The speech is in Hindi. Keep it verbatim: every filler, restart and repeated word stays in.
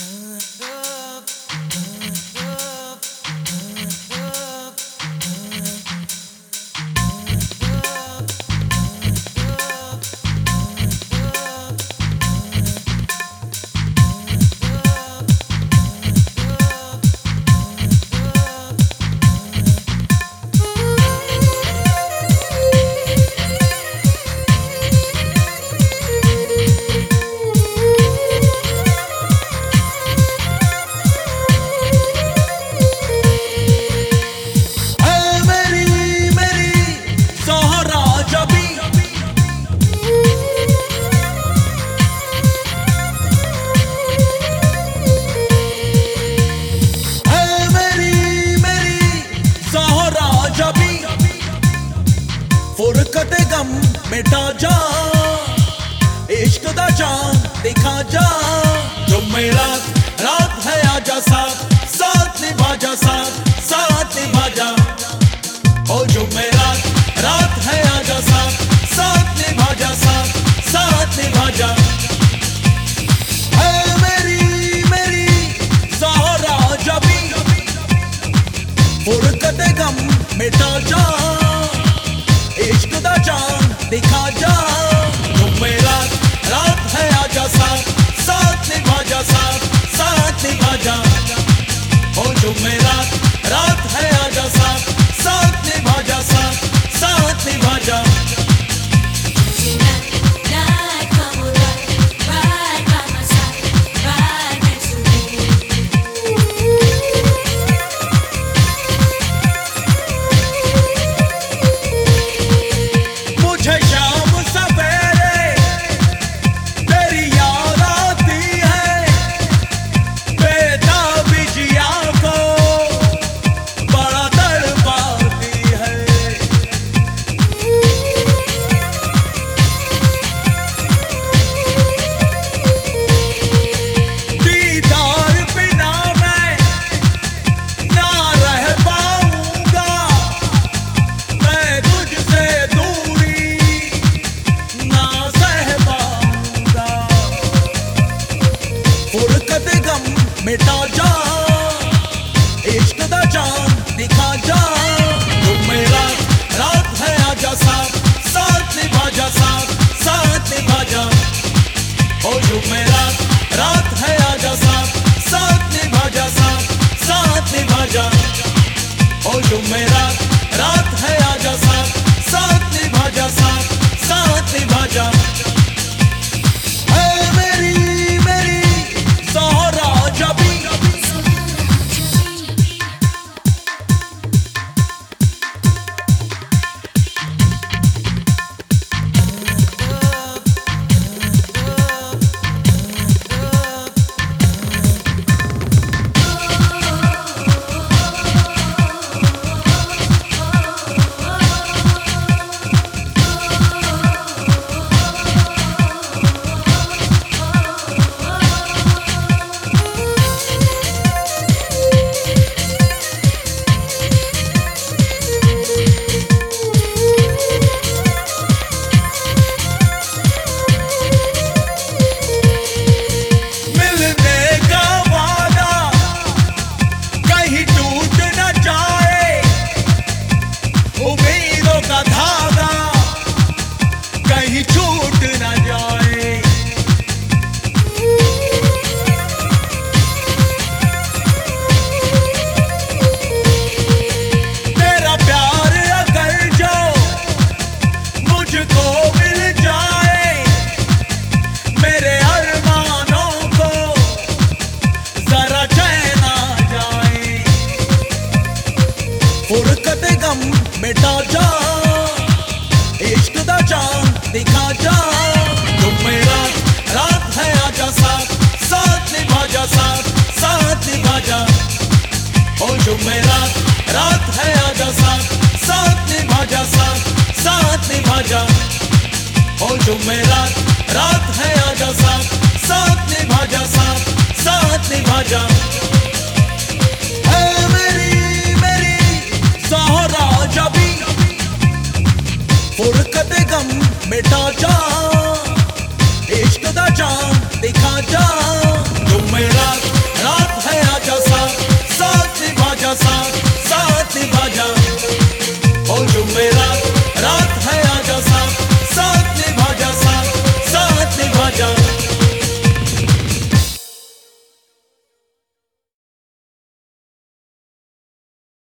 फुरकते गम मिटा जा, इश्क दा जान दिखा जा। जो मेरा रात है आजा साथ साथ निभा जा, साथ साथ निभा जा। ओ जो मेरा रात है आजा साथ साथ निभा जा, साथ साथ निभा जा। ऐ मेरी मेरी ज़हरा जबी, फुरकते गम मिटा जा, इश्क दा जान दिखा जा। जो मेरा रात है आजा साथ साथ निभा जा, साथ साथ निभा जा। ओ जो मेरा रात है आजा साथ साथ निभा जा, साथ साथ निभा जा। मिटा जा, इश्क दा जान दिखा जा। जो मेरा रात है आजा साथ साथ निभा जा, साथ साथ निभा जा। ओ जो मेरा रात है आजा साथ साथ निभा जा, साथ साथ निभा जा। ओ जो मेरा रात है आजा साथ साथ निभा जा, साथ साथ निभा जा। फुरकते गम मिटा जा, इश्क दा जान दिखा जा। जो मेरा रात है आजा साथ साथ निभा जा, साथ साथ निभा जा। ओ जो मेरा रात है आजा साथ साथ निभा जा, साथ साथ निभा जा। ओ जो मेरा रात है आजा साथ साथ निभा जा, साथ साथ निभा जा। फुरकते गम मिटा जा।